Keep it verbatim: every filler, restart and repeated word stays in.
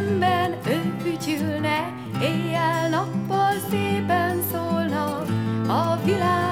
szemben ő fütyülne, éjjel-nappal szépen szólna a világ.